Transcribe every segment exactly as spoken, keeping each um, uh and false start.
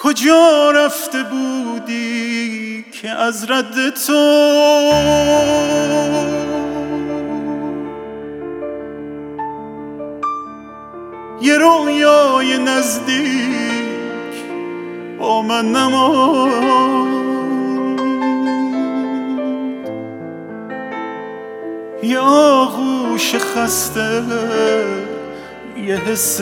کجا رفته بودی که از رد تو یه رویای نزدیک با من نماند؟ یه آغوش خسته، یه حس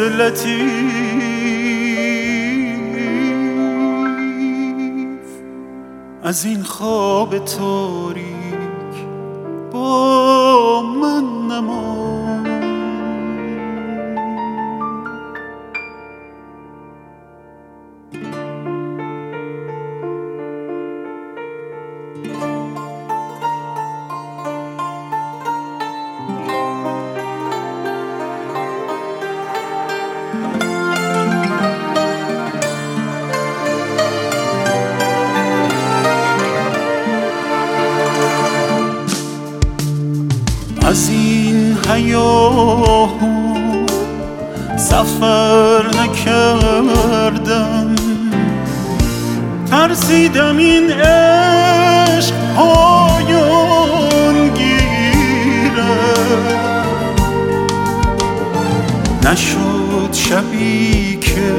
لطیف از این خواب تاریک با من نماند. از این هیاهو سفر نکردم، ترسیدم این عشق پایان گیره. نشد شبی که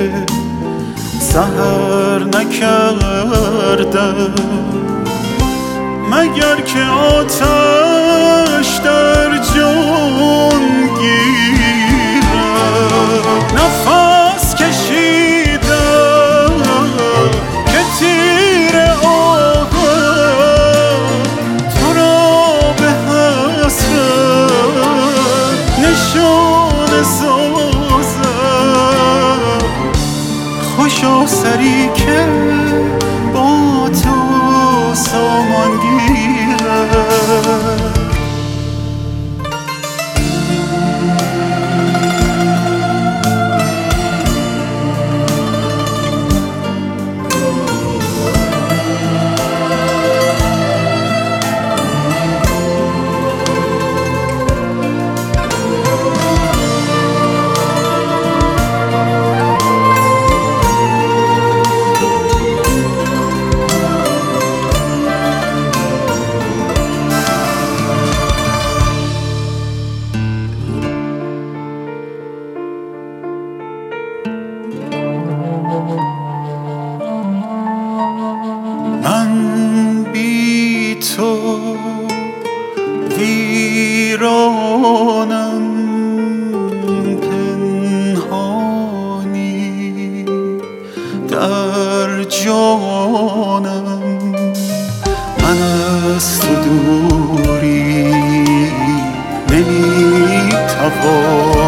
سحر نکردم، مگر که آتش در جان گیرد. نفس کشیدم که تیر آهم تو را به حسرت نشانه سازم. خوشا سری که با تو سامان گیرد. من بی تو ویرانم، پنهانی در جانم. من از تو دوری نمیتوانم،